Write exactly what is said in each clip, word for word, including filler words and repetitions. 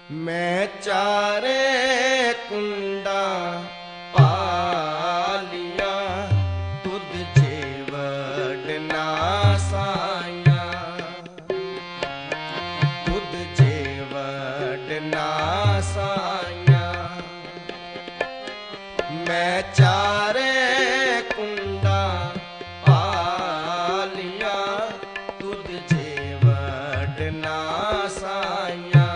मैं चारे कुंडा पालिया तुद जेवड ना साया, तुद जेवड ना साया। मैं चारे कुंडा पालिया तुद जेवड ना साया,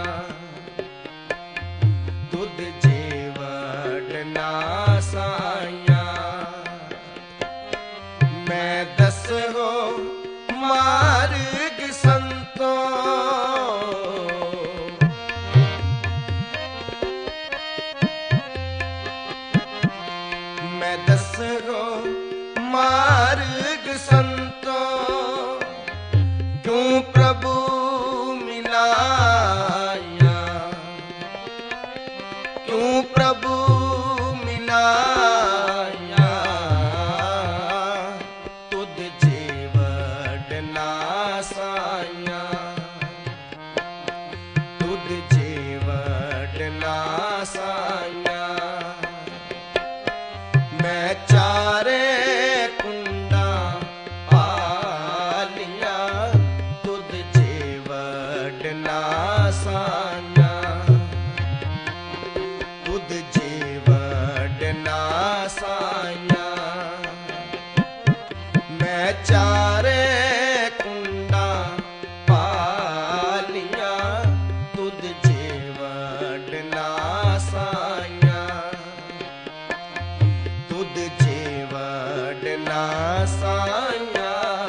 तुद जेवड ना साया। मैं दसरो मार्ग संतो, मैं दसरो मार्ग संतो, क्यों प्रभु मिलाया, क्यों प्रभु मिलाया। तुद जेवड ना साया, तुद जेवड ना साया। मैं चारे कुंडा पालिया तुद जेवड ना साया, तुद जेवड ना साया। मैं चारे कुंडा पालिया तुद जेवड ना साया, तुद जेवड ना साया।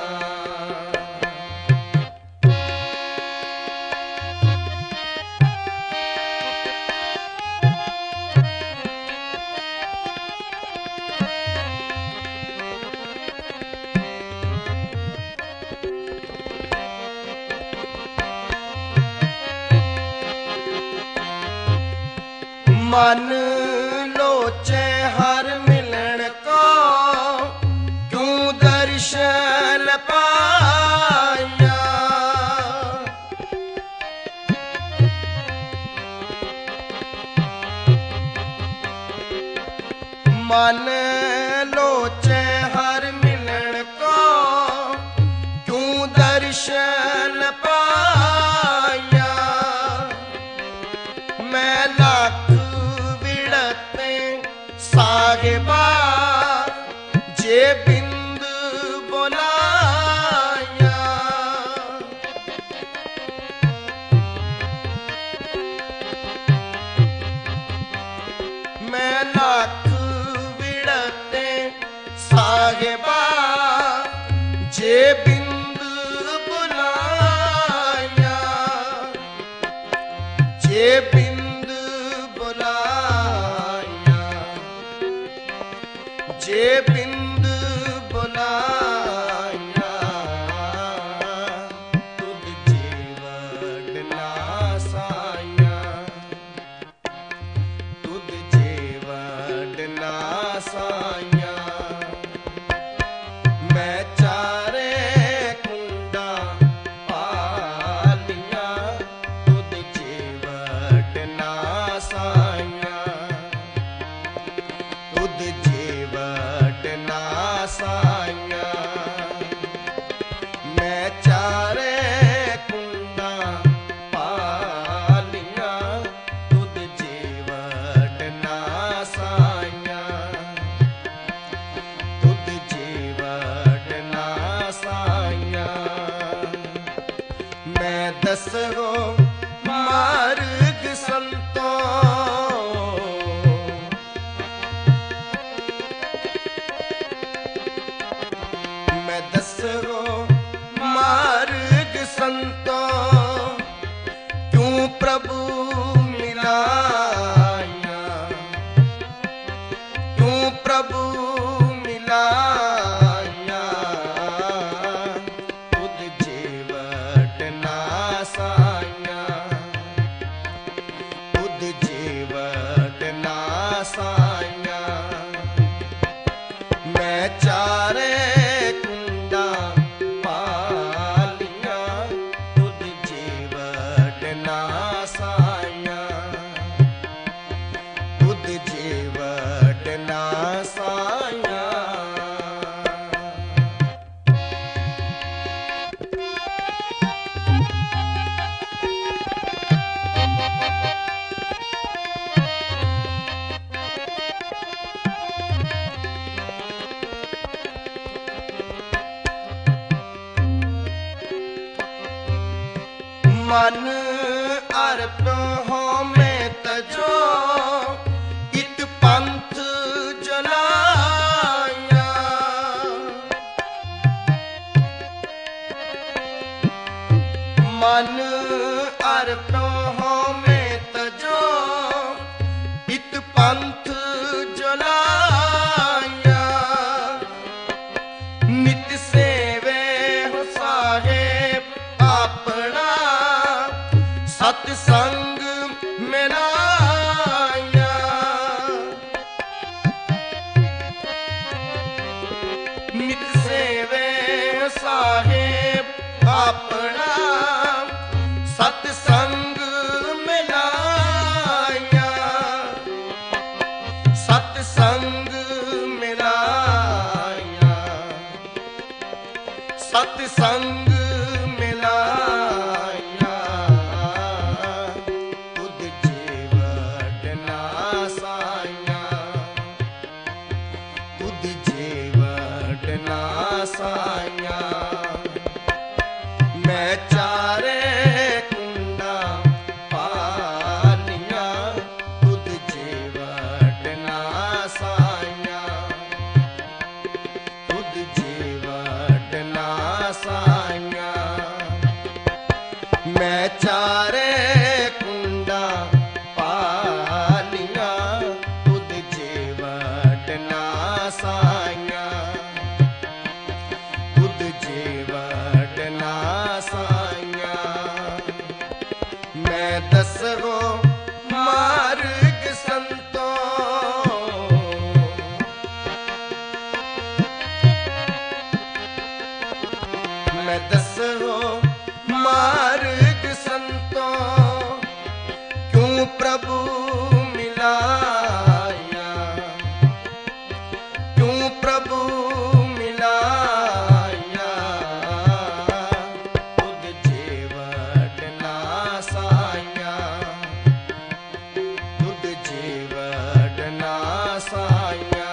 मन लोचे हर मिलन को, क्यों दर्शन पाया। मन लोचे हर मिलन को, क्यों दर्शन पाया। मैं लाख साहिबा जे बिंद बोलाया। मैं लाख विड़ते साहिबा जे बिंद बुलाया, जे बिंद बुलाया, जे बिंद बुलाया। तुद जेवड ना साया, तुद जेवड ना साया। मैं चारे कुंडा पालिया तुद जेवड ना साया, तुद जेवड ना साया। मैं चारे कुंडा पालिया तुद जेवड ना साया, तुद जेवड ना साया। मैं दसरो मार्ग संतो, मैं दसरो मार्ग संतो, क्यों प्रभु मिलाया, क्यों प्रभु मिलाया। तुद जेवड ना साया, तुद जेवड ना साया। मैं चारे कुंडा पालिया तुद जेवड ना साया। मन अर्प हो में तजो इत पंथ जलाया। मन अर्प हो में तजो इत पंथ जलाया। नित सेवे हो साहेब अपना सतसंग मिलाया। नित सेवे साहेब अपना सतसंग मिलाया। सतसंग मिलाया। सतसंग मिलाया। तुद जीवट नासाया। तुद जीवट नासाया। मैं चारे कुंडा पालिया तुद जीवट नासाया। तुद जीवट नासाया। मैं चारे कुंडा पालिया तुद जीवट नासाया। तुद जीवट नासाया। मैं दसरो मार्ग संतो मैं दसरो मार्ग संतो क्यों प्रभु मिलाया। क्यों प्रभु मिलाया। तुद जीवट नासाया। तुद जीवट नासाया।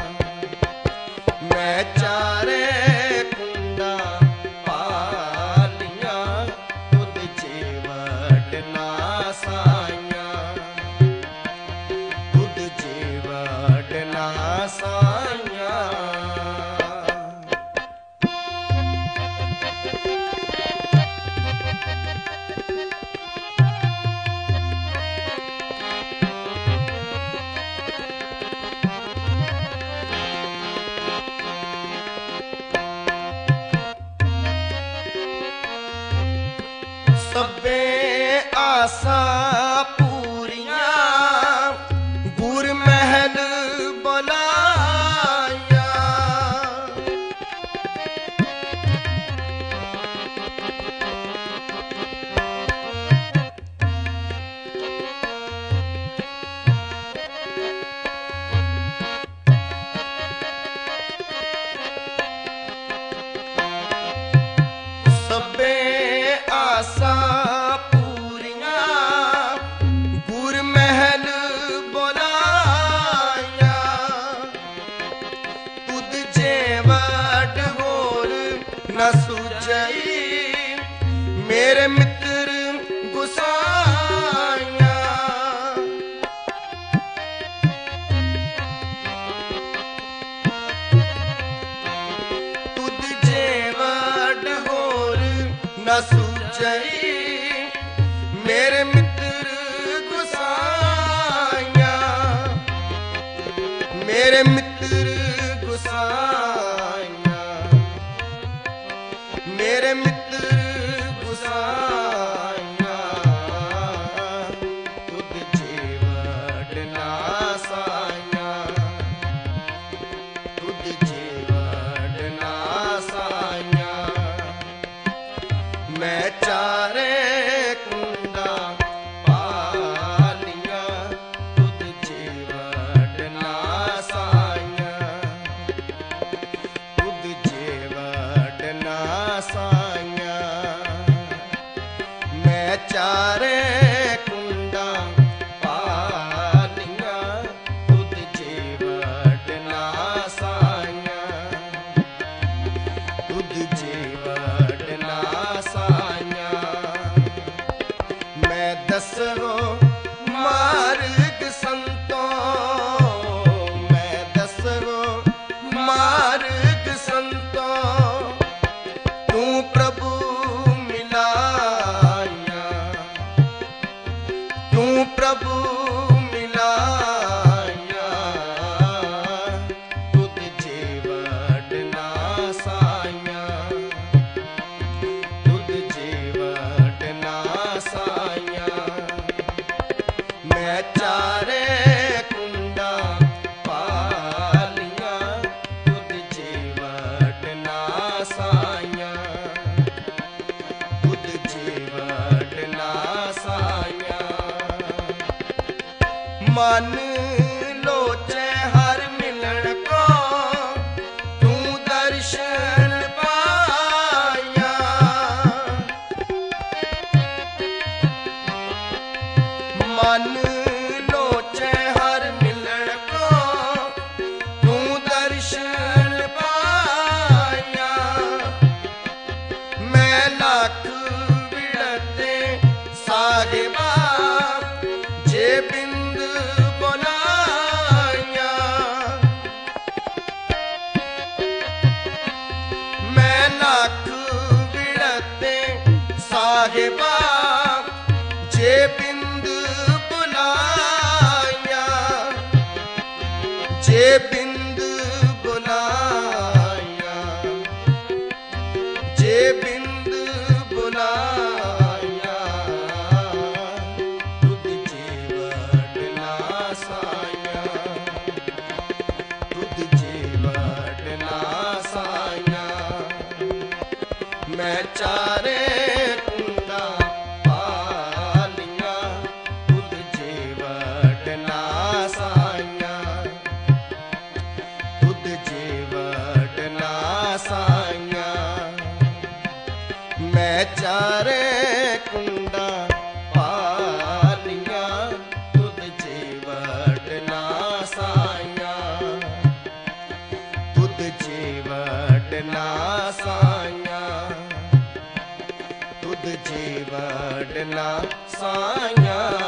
मैं चारे कुंडा पालिया तुद जीवट नासाया। तुद जीवट नासाया। सबे आसा पूरियां गुर महल बुलाया। सबे आसा गुर महल बुलाया। तुद जेवट होर न सुझई मेरे मित्र गुसाया। तुद जेवट होर न सुझई मेरे मित्र गुसाया। मेरे मित्र गुसाया। मेरे मित्र गुसाया। तुद जीवट नासाया। तुद जीवट नासाया। मैं चारे कुंडा पालिया तुद जीवट नासाया। तुद जीवट नासाया। मैं चारे कुंडा पालिया तुद जीवट नासाया। तुद जीवट नासाया। ਸਾਈਆਂ। ਮੈਂ ਚਾਰੇ ਕੁੰਡਾ ਪਾਲੀਆਂ ਤੁਧ ਜੀਵਟ ਨਾ ਸਾਈਆਂ। ਤੁਧ ਜੀਵਟ ਨਾ ਸਾਈਆਂ। ਮਨ ਲੋਚੈ ਹਰ ਮਿਲਣ ਕੋ ਤੂੰ ਦਰਸ਼ਨ ਪਾਇਆ। ਮਨ ਲੋਚੈ ਹਰ ਮਿਲਣ ਕੋ ਤੂੰ ਦਰਸ਼ਨ ਪਾਇਆ। ਮੈਂ ਲੱਖ ਵਿੜਤੇ ਸਾਹਿਬਾ ਜੇ ਬਿੰਦ ਬੁਲਾਇਆ। ਮੈਂ ਲੱਖ ਵਿੜਤੇ ਸਾਹਿਬਾ ਜੇ ਬਿੰਦ ਬੁਲਾਇਆ। ਜੇ ਬਿੰਦ ਬੁਲਾਇਆ। ਜੇ ਬਿੰਦ ਬੁਲਾਇਆ। ਤੁਧ ਜੀਵਟ ਨਾ ਸਾਈਆਂ। ਤੁਧ ਜੀਵਟ ਨਾ ਸਾਈਆਂ। ਮੈਂ ਚਾਰੇ ਕੁੰਡਾ ਪਾਲੀਆਂ ਤੁਧ ਜੀਵਟ ਨਾ ਸਾਈਆਂ। ਤੁਧ ਜੀਵਟ ਨਾ ਸਾਈਆਂ। ਮੈਂ ਚਾਰੇ ਕੁੰਡਾ ਪਾਲੀਆਂ ਤੁਧ ਜੀਵਟ ਨਾ ਸਾਈਆਂ। ਤੁਧ ਜੀਵਟ ਨਾ ਸਾਈਆਂ। ਤੁਧ ਜੀਵਟ ਨਾ ਸਾਈਆਂ।